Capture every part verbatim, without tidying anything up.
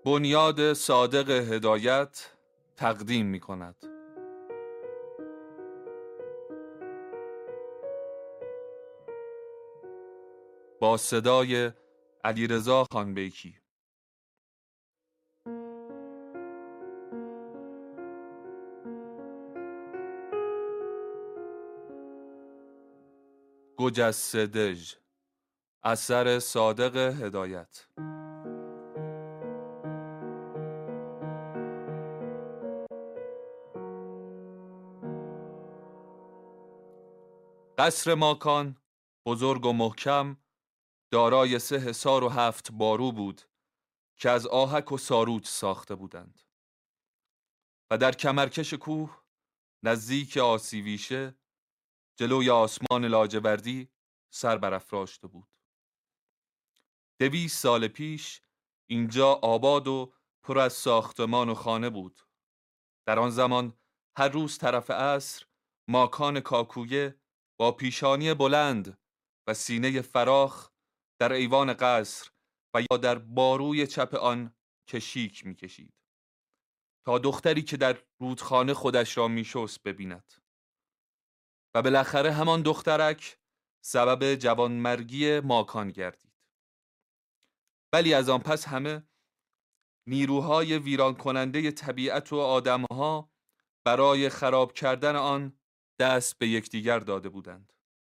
بنیاد صادق هدایت تقدیم می کند. با صدای علیرضا خانبیکی. گجسدژ، اثر صادق هدایت. قصر ماکان بزرگ و محکم دارای سه حصار و هفت بارو بود که از آهک و ساروت ساخته بودند و در کمرکش کوه نزدیک آسیویشه جلوی آسمان لاجوردی سر برافراشته بود. دویست سال پیش اینجا آباد و پر از ساختمان و خانه بود. در آن زمان هر روز طرف عصر ماکان کاکویه با پیشانی بلند و سینه فراخ در ایوان قصر و یا در باروی چپ آن کشیک می کشید تا دختری که در رودخانه خودش را می شست ببیند و بالاخره همان دخترک سبب جوانمرگی ماکان گردید. ولی از آن پس همه نیروهای ویران کننده طبیعت و آدمها برای خراب کردن آن دست به یکدیگر داده بودند.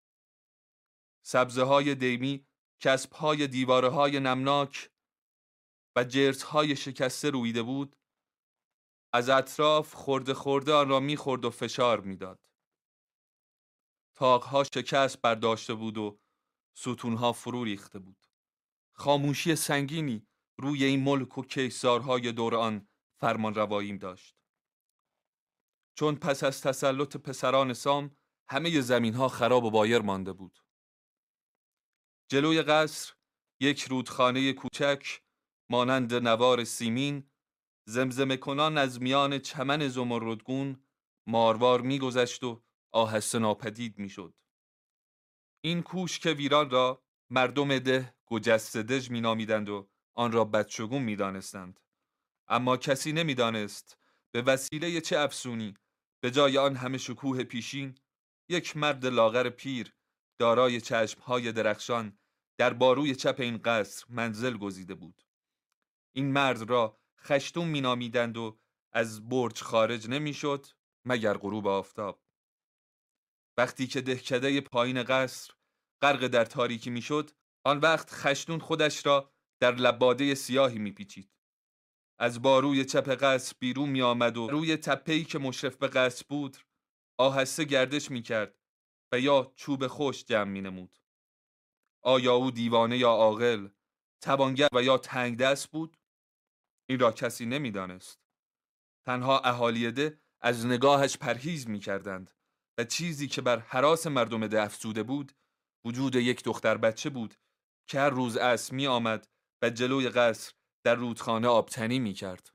سبزه های دیمی که از پای دیواره های نمناک و جرس های شکسته رویده بود از اطراف خورده خورده آن را میخورد و فشار میداد. طاقها شکست برداشته بود و ستونها فرو ریخته بود. خاموشی سنگینی روی این ملک و کیسارهای دور آن فرمان رواییم داشت. چون پس از تسلط پسران سام همه زمینها خراب و بایر مانده بود. جلوی قصر یک رودخانه کوچک مانند نوار سیمین زمزمه کنان از میان چمن زمردگون ماروار میگذشت و آهسته ناپدید میشد. این کوشک ویران را مردم ده گجسدژ مینامیدند و آن را بدشگون میدانستند، اما کسی نمیدانست به وسیله چه افسونی به جای آن همه شکوه پیشین یک مرد لاغر پیر دارای چشمهای درخشان در باروی چپ این قصر منزل گزیده بود. این مرد را خشتون مینامیدند و از برج خارج نمیشد مگر غروب آفتاب. وقتی که دهکده پایین قصر غرق در تاریکی میشد، آن وقت خشتون خودش را در لباده سیاهی میپیچید. از باروی چپ قصر بیرون می آمد و روی تپه‌ای که مشرف به قصر بود آهسته گردش می کرد و یا چوب خوش جمع می نمود. آیا او دیوانه یا عاقل، توانگر و یا تنگ دست بود؟ این را کسی نمی دانست. تنها اهالی ده از نگاهش پرهیز می کردند و چیزی که بر هراس مردم ده افزوده بود وجود یک دختر بچه بود که هر روز عصر می آمد و جلوی قصر در رودخانه آبتنی می کرد.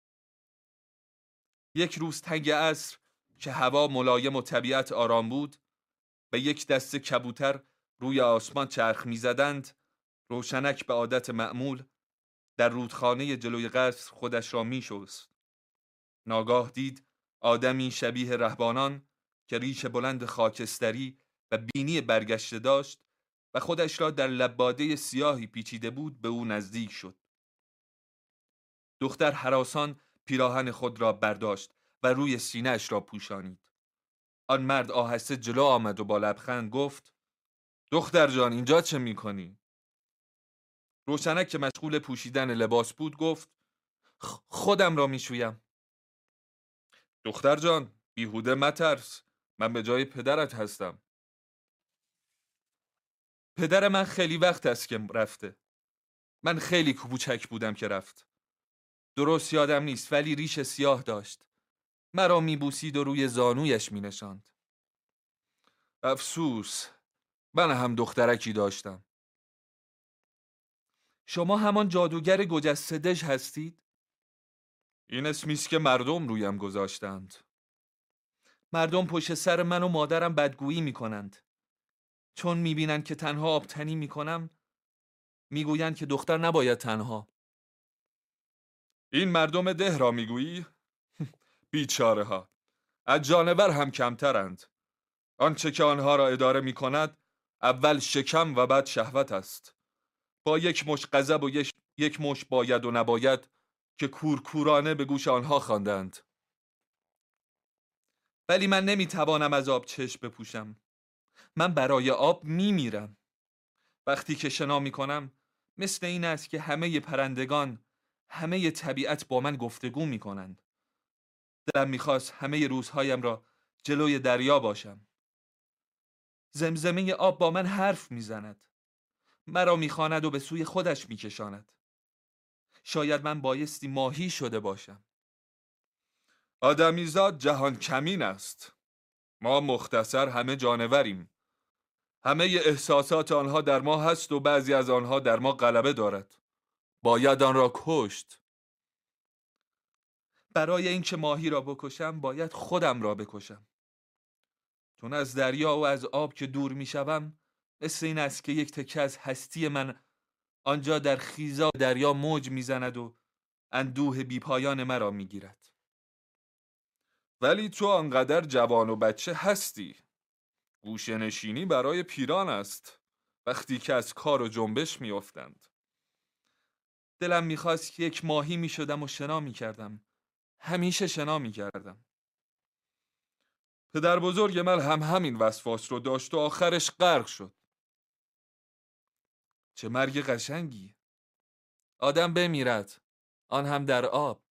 یک روز تنگ عصر که هوا ملایم و طبیعت آرام بود و یک دسته کبوتر روی آسمان چرخ می زدند، روشنک به عادت معمول در رودخانه جلوی قصر خودش را می شست. ناگاه دید آدمی شبیه رهبانان که ریش بلند خاکستری و بینی برگشته داشت و خودش را در لباده سیاهی پیچیده بود به او نزدیک شد. دختر هراسان پیراهن خود را برداشت و روی سینه‌اش را پوشانید. آن مرد آهسته جلو آمد و با لبخند گفت: دختر جان، اینجا چه می‌کنی؟ روشنک که مشغول پوشیدن لباس بود گفت: خودم را می‌شویم. دختر جان، بیهوده مترس، من به جای پدرت هستم. پدر من خیلی وقت است که رفته. من خیلی کوچک بودم که رفت. درست یادم نیست، ولی ریش سیاه داشت. مرا میبوسید و روی زانویش مینشاند. افسوس، من هم دخترکی داشتم. شما همان جادوگر گجسدژ هستید؟ این اسمی است که مردم رویم گذاشتند. مردم پشت سر من و مادرم بدگویی میکنند. چون میبینند که تنها آبتنی میکنم میگویند که دختر نباید تنها. این مردم ده را میگویی؟ بیچاره ها، از جانور هم کمترند. آنچه که آنها را اداره می کند اول شکم و بعد شهوت است. با یک مش غضب و یک, یک مش باید و نباید که کورکورانه به گوش آنها خواندند. ولی من نمی توانم از آب چشم بپوشم. من برای آب می میرم. وقتی که شنا می کنم مثل این است که همه پرندگان، همه طبیعت با من گفتگو می کنند. دلم می خواست همه روزهایم را جلوی دریا باشم. زمزمه آب با من حرف می زند. مرا می خواند و به سوی خودش می کشاند. شاید من بایستی ماهی شده باشم. آدمیزاد جهان کمین است. ما مختصر همه جانوریم. همه احساسات آنها در ما هست و بعضی از آنها در ما غلبه دارد. باید آن را کشت. برای اینکه ماهی را بکشم باید خودم را بکشم. چون از دریا و از آب که دور می شوم مثل این است که یک تکه از هستی من آنجا در خیزا دریا موج می زند و اندوه بی پایان مرا می گیرد. ولی تو آنقدر جوان و بچه هستی. گوشه نشینی برای پیران است وقتی که از کار و جنبش می افتند. دلم می خواست که یک ماهی می شدم و شنا می کردم. همیشه شنا می کردم. پدر بزرگ من هم همین وسواس رو داشت و آخرش غرق شد. چه مرگ قشنگی. آدم بمیرد، آن هم در آب.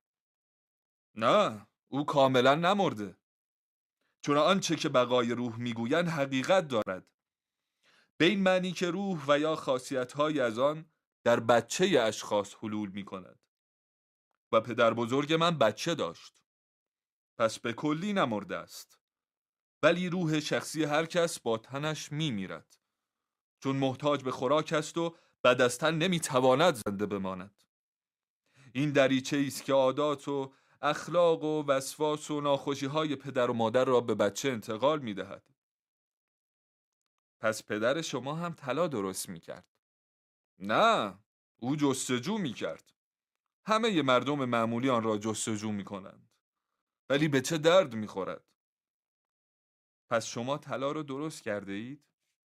نه، او کاملا نمرده. چون آنچه که بقای روح میگویند حقیقت دارد. به این معنی که روح و یا خاصیت‌های از آن در بچه اشخاص حلول می‌کند. و پدر بزرگ من بچه داشت. پس به کلی نمرده است. ولی روح شخصی هر کس با تنش میمیرد. چون محتاج به خوراک است و بعد از تن نمیتواند زنده بماند. این دریچه است که عادات و اخلاق و وسواس و ناخوشی های پدر و مادر را به بچه انتقال میدهد. پس پدر شما هم طلا درست میکرد؟ نه، او جستجو میکرد. همه مردم معمولی آن را جستجو میکنند. ولی به چه درد میخورد؟ پس شما طلا را درست کرده اید؟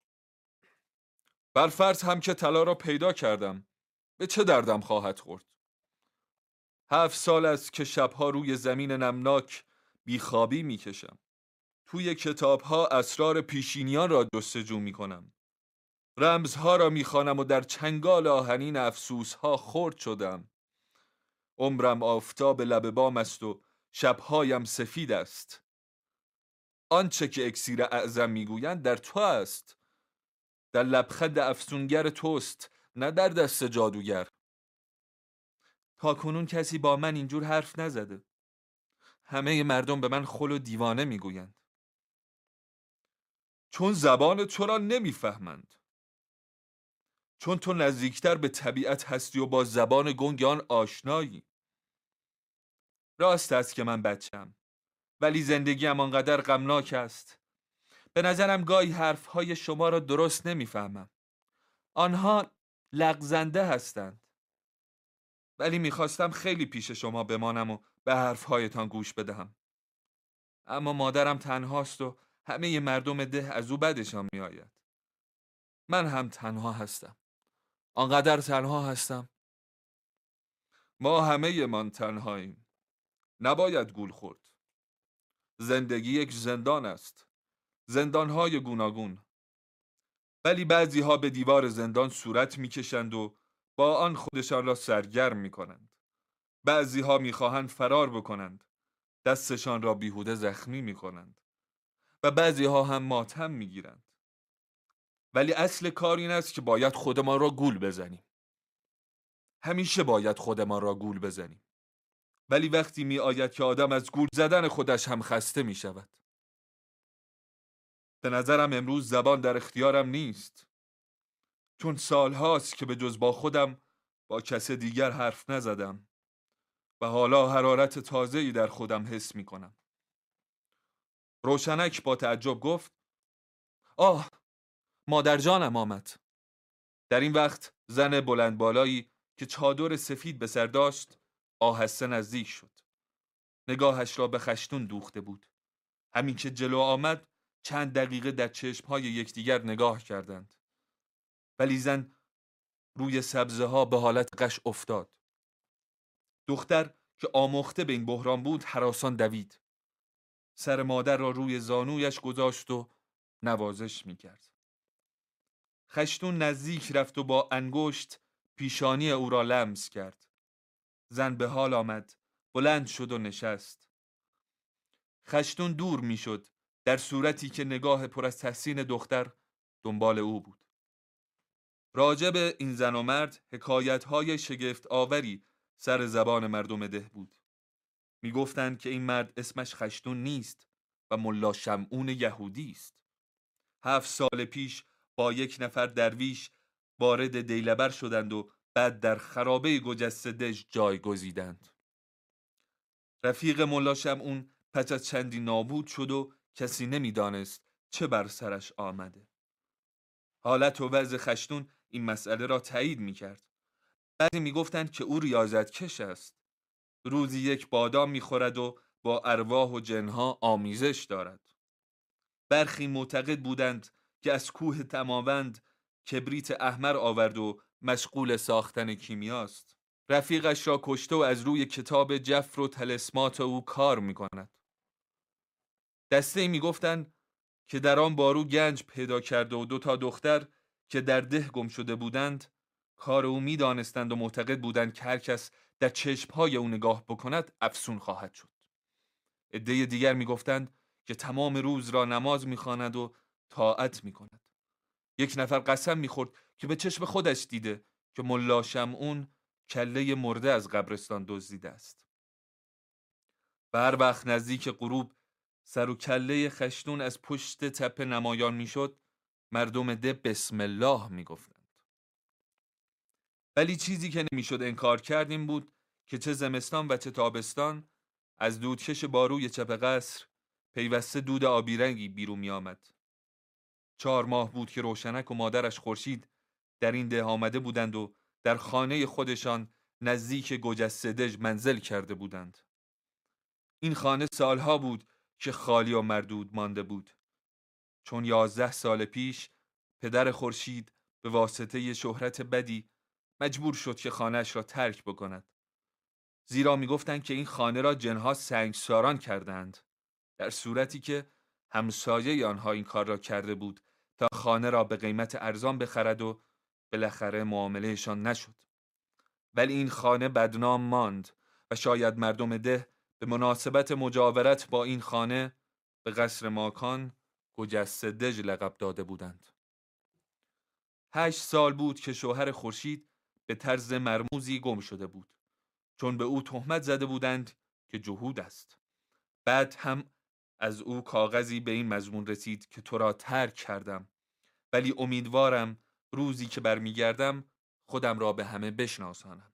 بر فرض هم که طلا را پیدا کردم، به چه دردم خواهد خورد؟ هفت سال است که شبها روی زمین نمناک بیخوابی میکشم. توی کتابها اسرار پیشینیان را جستجو میکنم. رمزها را میخوانم و در چنگال آهنین افسوسها خرد شدم. عمرم آفتاب لب بام است و شبهایم سفید است. آنچه که اکسیر اعظم میگویند در تو است. در لبخند افسونگر توست، نه در دست جادوگر. تا کنون کسی با من اینجور حرف نزده. همه مردم به من خل و دیوانه میگویند. چون زبان تو را نمیفهمند. چون تو نزدیکتر به طبیعت هستی و با زبان گنگ آن آشنایی. راست است که من بچم، ولی زندگیم آنقدر غمناک است. به نظرم گاهی حرفهای شما را درست نمیفهمم. آنها لغزنده هستند. ولی میخواستم خیلی پیش شما بمانم و به حرفهایتان گوش بدهم. اما مادرم تنهاست و همه مردم ده از او بدشان میآید. من هم تنها هستم. آنقدر تنها هستم. ما همه من تنهاییم. نباید گول خورد. زندگی یک زندان است. زندانهای گوناگون. ولی بعضی ها به دیوار زندان صورت میکشند و با آن خودشان را سرگرم میکنند. بعضی ها میخواهند فرار بکنند. دستشان را بیهوده زخمی میکنند. و بعضی ها هم ماتم میگیرند. ولی اصل کار این است که باید خودمان را گول بزنیم. همیشه باید خودمان را گول بزنیم. ولی وقتی می آید که آدم از گول زدن خودش هم خسته می شود. به نظرم امروز زبان در اختیارم نیست. چون سال هاست که به جز با خودم با کس دیگر حرف نزدم و حالا حرارت تازه‌ای در خودم حس می کنم. روشنک با تعجب گفت: آه، مادر جانم آمد. در این وقت زن بلند بالایی که چادر سفید به سر داشت آهسته نزدیک شد. نگاهش را به خشتون دوخته بود. همین که جلو آمد چند دقیقه در چشمهای یکدیگر نگاه کردند. ولی زن روی سبزه ها به حالت غش افتاد. دختر که آموخته به این بحران بود هراسان دوید. سر مادر را روی زانویش گذاشت و نوازش میکرد. خشتون نزدیک رفت و با انگشت پیشانی او را لمس کرد. زن به حال آمد، بلند شد و نشست. خشتون دور میشد، در صورتی که نگاه پر از تحسین دختر دنبال او بود. راجع به این زن و مرد حکایت‌های شگفت آوری سر زبان مردم ده بود. میگفتند که این مرد اسمش خشتون نیست و ملا شمعون یهودی است. هفت سال پیش با یک نفر درویش وارد دیلبر شدند و بعد در خرابه گجسته دژ جای گزیدند. رفیق ملا شمعون پس از چندی نابود شد و کسی نمیدانست چه بر سرش آمده. حالت و وضع خشتون این مسئله را تایید میکرد. بعضی میگفتند که او ریاضت کش است. روزی یک بادام میخورد و با ارواح و جنها آمیزش دارد. برخی معتقد بودند که از کوه تماوند کبریت احمر آورد و مشغول ساختن کیمیاست. رفیقش را کشته و از روی کتاب جفر و طلسمات او کار میکند. دسته میگفتند که در آن بارو گنج پیدا کرده و دو تا دختر که در ده گم شده بودند کار او میدانستند و معتقد بودند که هر کس در چشمهای او نگاه بکند افسون خواهد شد. عده دیگر میگفتند که تمام روز را نماز میخواند و طاعت میکند. یک نفر قسم میخورد که به چشم خودش دیده که ملا شمعون کله مرده از قبرستان دزدیده است. و هر وقت نزدیک غروب سر و کله خشتون از پشت تپه نمایان میشد، مردم ده بسم الله میگفتند. ولی چیزی که نمیشد انکار کرد این بود که چه زمستان و چه تابستان از دودکش باروی چپ قصر پیوسته دود آبی رنگی بیرون می آمد. چهار ماه بود که روشنک و مادرش خورشید در این ده آمده بودند و در خانه خودشان نزدیک گجسته دژ منزل کرده بودند. این خانه سالها بود که خالی و مردود مانده بود، چون یازده سال پیش پدر خورشید به واسطه شهرت بدی مجبور شد که خانهش را ترک بکند. زیرا می گفتند که این خانه را جنها سنگساران کردند، در صورتی که همسایه آنها این کار را کرده بود تا خانه را به قیمت ارزان بخرد و بالاخره معاملهشان نشد. ولی این خانه بدنام ماند و شاید مردم ده به مناسبت مجاورت با این خانه به قصر ماکان گجسته دژ لقب داده بودند. هشت سال بود که شوهر خورشید به طرز مرموزی گم شده بود، چون به او تهمت زده بودند که جهود است. بعد هم از او کاغذی به این مضمون رسید که تو را ترک کردم، ولی امیدوارم روزی که برمیگردم خودم را به همه بشناسانم.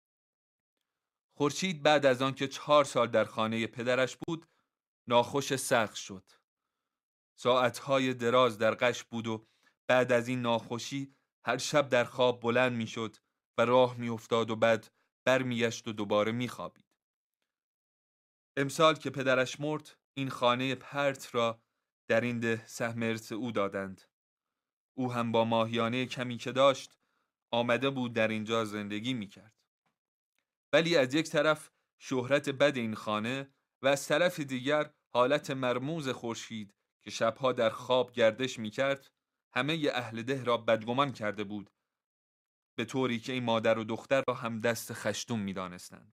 خورشید بعد از آن که چهار سال در خانه پدرش بود ناخوش سخت شد. ساعتهای دراز در غش بود و بعد از این ناخوشی هر شب در خواب بلند می شد و راه می افتاد و بعد برمیگشت و دوباره می خوابید. امسال که پدرش مرد این خانه پرت را در این ده سهم ارث او دادند. او هم با ماهیانه کمی که داشت آمده بود در اینجا زندگی می کرد. ولی از یک طرف شهرت بد این خانه و از طرف دیگر حالت مرموز خورشید که شبها در خواب گردش می کرد همه اهل ده را بدگمان کرده بود، به طوری که این مادر و دختر را هم دست خشتون می دانستند.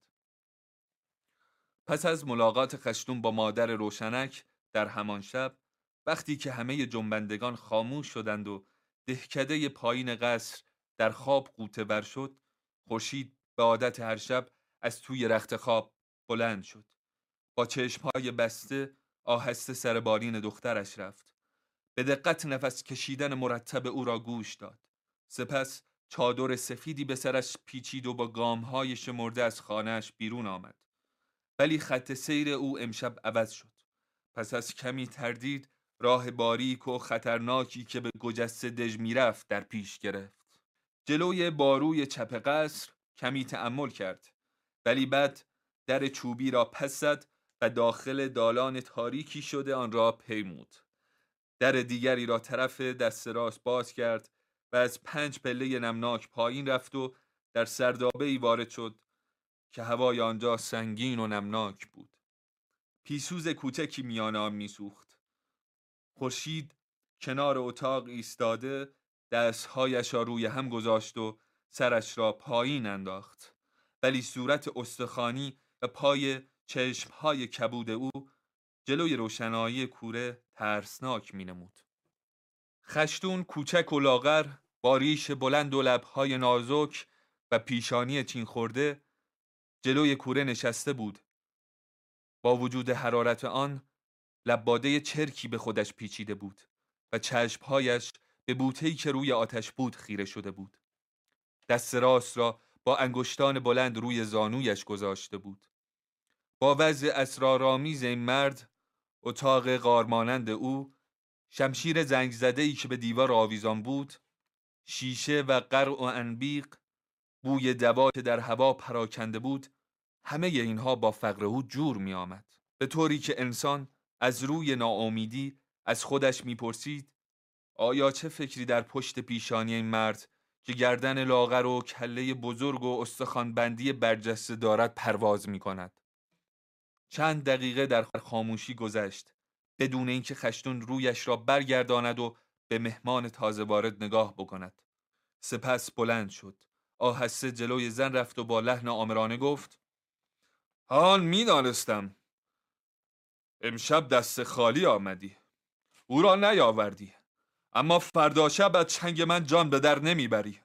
پس از ملاقات خشتون با مادر روشنک در همان شب، وقتی که همه جنبندگان خاموش شدند و دهکده پایین قصر در خواب غوطه ور شد، خورشید به عادت هر شب از توی رخت خواب بلند شد. با چشمهای بسته آهسته سر بالین دخترش رفت. به دقت نفس کشیدن مرتب او را گوش داد. سپس چادر سفیدی به سرش پیچید و با گامهای شمرده از خانهش بیرون آمد. ولی خط سیر او امشب عوض شد. پس از کمی تردید راه باریک و خطرناکی که به گجسته دژ میرفت در پیش گرفت. جلوی باروی چپ قصر کمی تأمل کرد. ولی بعد در چوبی را پس زد و داخل دالان تاریکی شده آن را پیمود. در دیگری را طرف دست راست باز کرد و از پنج پله نمناک پایین رفت و در سردابه‌ای وارد شد که هوای آنجا سنگین و نمناک بود. پیسوز کوچکی میان آن میسوخت. خورشید کنار اتاق ایستاده دستهایش را روی هم گذاشت و سرش را پایین انداخت، ولی صورت استخوانی و پای چشمهای کبود او جلوی روشنایی کوره ترسناک می نمود. خشتون کوچک و لاغر با ریش بلند و لبهای نازک و پیشانی چین خورده جلوی کوره نشسته بود. با وجود حرارت آن لباده چرکی به خودش پیچیده بود و چشمهایش به بوته‌ای که روی آتش بود خیره شده بود. دست راست را با انگشتان بلند روی زانویش گذاشته بود. با وضع اسرارآمیز این مرد، اتاق غارمانند او، شمشیر زنگ زده‌ای که به دیوار آویزان بود، شیشه و قرع و انبیق، بوی دوا که در هوا پراکنده بود، همه اینها با فقر او جور می آمد. به طوری که انسان از روی ناامیدی از خودش می پرسید آیا چه فکری در پشت پیشانی این مرد که گردن لاغر و کله بزرگ و استخوانبندی برجسته دارد پرواز می کند. چند دقیقه در خاموشی گذشت بدون اینکه خشتون رویش را برگرداند و به مهمان تازه وارد نگاه بکند. سپس بلند شد، آهسته جلوی زن رفت و با لحن آمرانه گفت: هان می دانستم امشب دست خالی آمدی، او را نیاوردی، اما فردا شب از چنگ من جان به در نمیبری.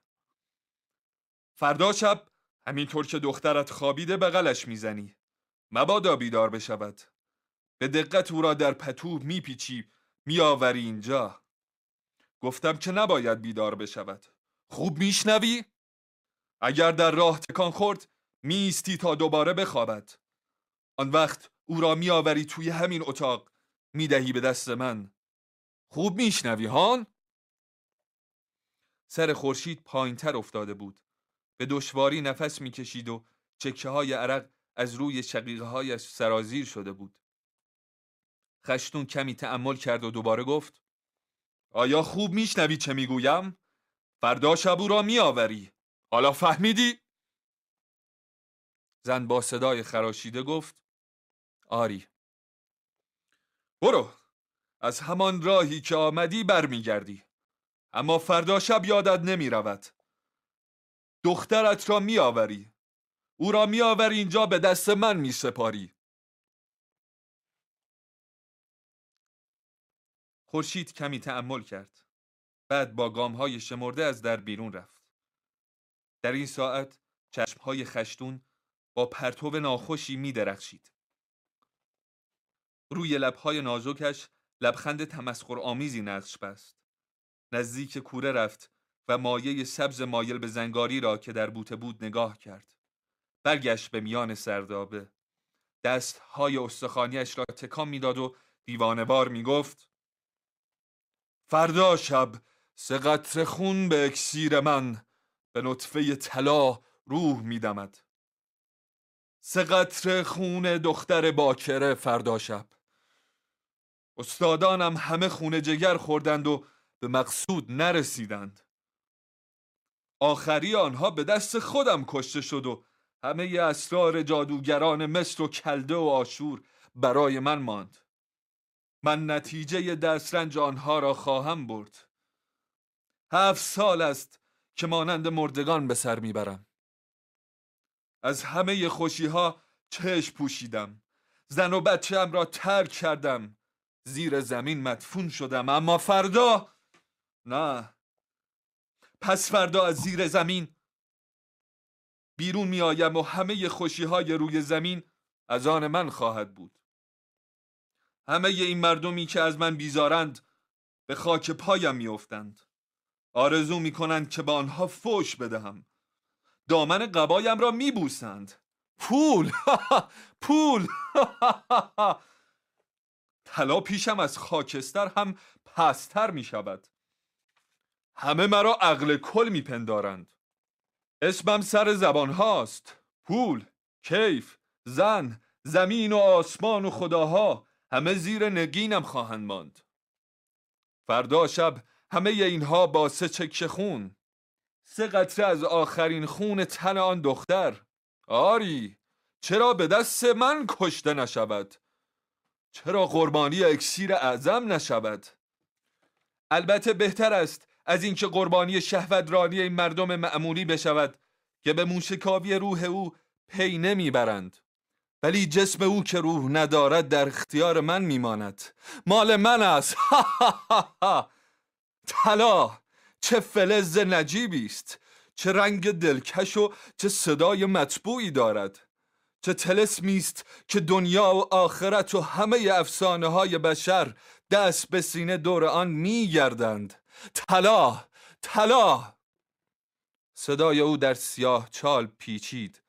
فردا شب همینطور که دخترت خوابیده بغلش میزنی، مبادا بیدار بشود. به دقت او را در پتو میپیچی میآوری اینجا. گفتم که نباید بیدار بشود. خوب میشنوی؟ اگر در راه تکان خورد میستی تا دوباره بخوابد. آن وقت او را میآوری توی همین اتاق میدهی به دست من. خوب میشنوی هان؟ سر خورشید پایینتر افتاده بود. به دشواری نفس میکشید و چکه های عرق از روی شقیقه هایش سرازیر شده بود. خشتون کمی تأمل کرد و دوباره گفت: آیا خوب میشنوی چه میگویم؟ فردا شب او را میآوری. حالا فهمیدی؟ زن با صدای خراشیده گفت: آری. برو، از همان راهی که آمدی برمیگردی، اما فردا شب یادت نمی رود. دخترت را می آوری، او را می آوری اینجا به دست من می سپاری. خورشید کمی تأمل کرد، بعد با گامهای شمرده از در بیرون رفت. در این ساعت چشمهای خشتون با پرتو ناخوشی می درخشید. روی لبهای نازکش لبخند تمسخرآمیزی نقش بست. نزدیک کوره رفت و مایه سبز مایل به زنگاری را که در بوته بود نگاه کرد. برگشت به میان سردابه. دستهای استخوانیش را تکان میداد و دیوانه‌وار میگفت: فردا شب سه قطره خون به اکسیر من به نطفه طلا روح میدمد. سه قطره خون دختر باکره فردا شب. استادانم همه خون جگر خوردند و به مقصود نرسیدند. آخری آنها به دست خودم کشته شد و همه اسرار جادوگران مصر و کلده و آشور برای من ماند. من نتیجه دسترنج آنها را خواهم برد. هفت سال است که مانند مردگان به سر میبرم. از همه خوشی ها چشم پوشیدم. زن و بچه‌ام را ترک کردم. زیر زمین مدفون شدم. اما فردا نه. پس فردا از زیر زمین بیرون می آیم و همه خوشی های روی زمین از آن من خواهد بود. همه این مردمی که از من بیزارند به خاک پایم می افتند. آرزو می کنند که به آنها فوش بدهم. دامن قبایم را می بوسند. پول پول طلا پیشم از خاکستر هم پستر می شود. همه مرا عقل کل می پندارند. اسمم سر زبان هاست. پول. کیف، زن، زمین و آسمان و خداها همه زیر نگینم خواهند ماند. فردا شب همه اینها با سه چکه خون، سه قطره از آخرین خون تن آن دختر. آری، چرا به دست من کشته نشود؟ چرا قربانی اکسیر اعظم نشود؟ البته بهتر است از اینکه قربانی شهوترانی این مردم معمولی بشود که به موشکاوی روح او پی نمیبرند، ولی جسم او که روح ندارد در اختیار من میماند، مال من است. طلا چه فلز نجیبی است، چه رنگ دلکش و چه صدای مطبوعی دارد، چه طلسمی است که دنیا و آخرت و همه افسانه های بشر دست به سینه دور آن میگردند. طلا، طلا. صدای او در سیاه چال پیچید.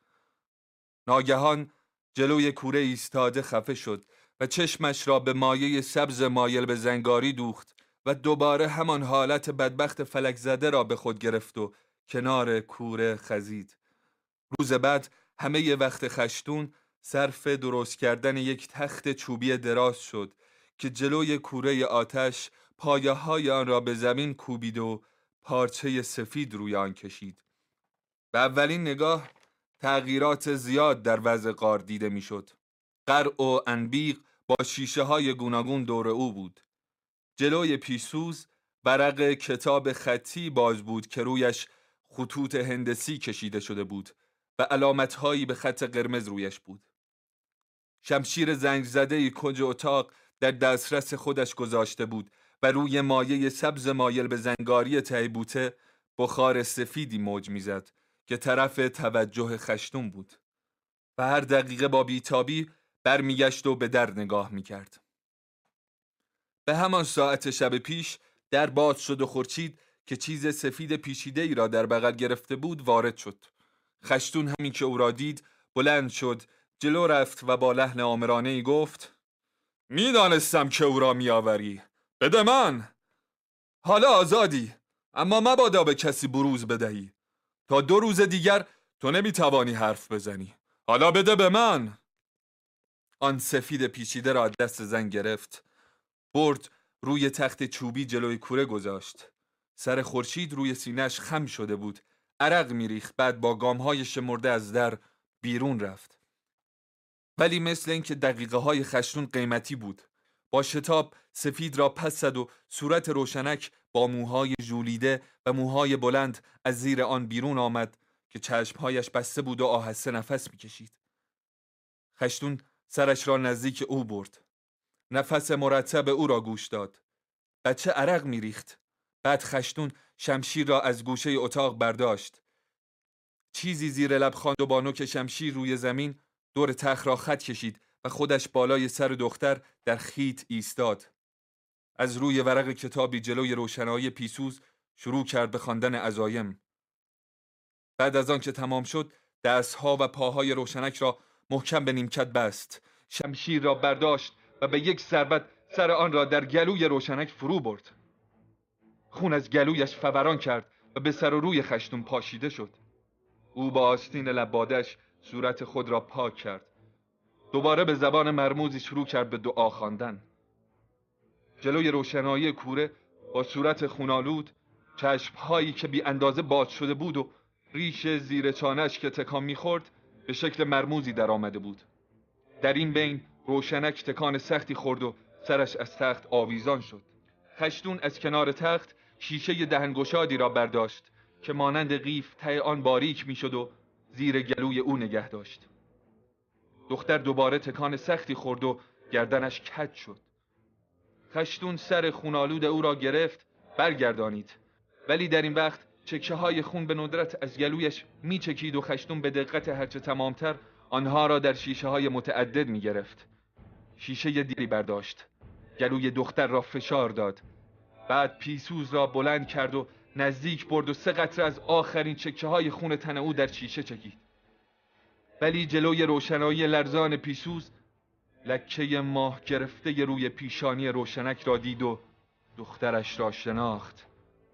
ناگهان جلوی کوره ایستاده خفه شد و چشمش را به مایه سبز مایل به زنگاری دوخت و دوباره همان حالت بدبخت فلک زده را به خود گرفت و کنار کوره خزید. روز بعد همه ی وقت خشتون صرف درست کردن یک تخت چوبی دراز شد که جلوی کوره آتش پایه های آن را به زمین کوبید و پارچه سفید روی آن کشید. به اولین نگاه تغییرات زیاد در وضع غار دیده میشد. قرع و انبیق با شیشه های گوناگون دور او بود. جلوی پیشسوز ورق کتاب خطی باز بود که رویش خطوط هندسی کشیده شده بود و علامتهایی به خط قرمز رویش بود. شمشیر زنگ زده کنج اتاق در دسترس خودش گذاشته بود و روی مایه سبز مایل به زنگاری ته بوته بخار سفیدی موج میزد که طرف توجه خشتون بود و هر دقیقه با بیتابی برمیگشت و به در نگاه میکرد. به همان ساعت شب پیش در باز شد و خورشید که چیز سفید پیچیده ای را در بغل گرفته بود وارد شد. خشتون همین که او را دید بلند شد، جلو رفت و با لحن آمرانه ای گفت: میدانستم که او را میآوری، بده من. حالا آزادی، اما مبادا به کسی بروز بدهی. تا دو روز دیگر تو نمیتوانی حرف بزنی. حالا بده به من. آن سفید پیچیده را دست زن گرفت، برد روی تخت چوبی جلوی کوره گذاشت. سر خورشید روی سینه‌اش خم شده بود، عرق میریخت. بعد با گام‌های شمرده از در بیرون رفت. ولی مثل اینکه دقیقه های خشتون قیمتی بود. با شتاب سفید را پس زد و صورت روشنک با موهای ژولیده و موهای بلند از زیر آن بیرون آمد که چشمهایش بسته بود و آهسته نفس میکشید. خشتون سرش را نزدیک او برد. نفس مرتب او را گوش داد. بچه عرق میریخت. بعد خشتون شمشیر را از گوشه اتاق برداشت. چیزی زیر لب خواند و با نوک شمشیر روی زمین دور تخت را خط کشید و خودش بالای سر دختر در خیط ایستاد. از روی ورق کتابی جلوی روشنایی پیسوز شروع کرد به خواندن عزایم. بعد از آن که تمام شد دستها و پاهای روشنک را محکم به نیمکت بست. شمشیر را برداشت و به یک ضربت سر آن را در گلوی روشنک فرو برد. خون از گلویش فوران کرد و به سر و روی خشتون پاشیده شد. او با آستین لبادش صورت خود را پاک کرد. دوباره به زبان مرموزی شروع کرد به دعا خواندن. جلوی روشنایی کوره با صورت خونالود، چشمهایی که بی اندازه باز شده بود و ریش زیر چانه‌اش که تکان می‌خورد به شکل مرموزی در آمده بود. در این بین روشنک تکان سختی خورد و سرش از تخت آویزان شد. خشتون از کنار تخت شیشه دهنگشادی را برداشت که مانند قیف ته آن باریک می‌شد و زیر گلوی او نگه داشت. دختر دوباره تکان سختی خورد و گردنش کج شد. خشتون سر خونالود او را گرفت، برگردانید. ولی در این وقت چکه های خون به ندرت از گلویش می چکید و خشتون به دقت هرچه تمامتر آنها را در شیشه های متعدد می گرفت. شیشه دیری برداشت، گلوی دختر را فشار داد. بعد پیسوز را بلند کرد و نزدیک برد و سه قطره از آخرین چکه های خون تن او در شیشه چکید. ولی جلوی روشنایی لرزان پیسوز لکه ماه گرفته روی پیشانی روشنک را دید و دخترش را شناخت.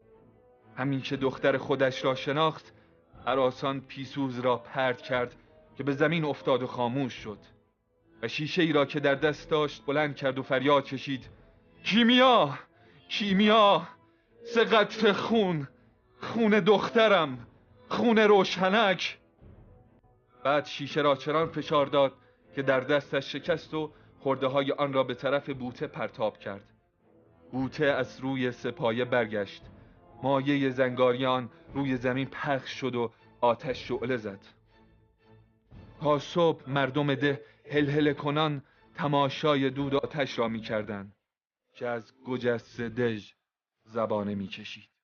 همین که دختر خودش را شناخت، هراسان پیسوز را پرت کرد که به زمین افتاد و خاموش شد و شیشه ای را که در دست داشت بلند کرد و فریاد کشید: کیمیا! کیمیا! سه قطره خون، خون دخترم، خون روشنک. بعد شیشه را چنان فشار داد که در دستش شکست و خرده های آن را به طرف بوته پرتاب کرد. بوته از روی سپایه برگشت. مایه زنگاریان روی زمین پخش شد و آتش شعله زد. تا صبح مردم ده هلهله کنان تماشای دود آتش را می کردند که از گجسته دژ زبانه می کشید.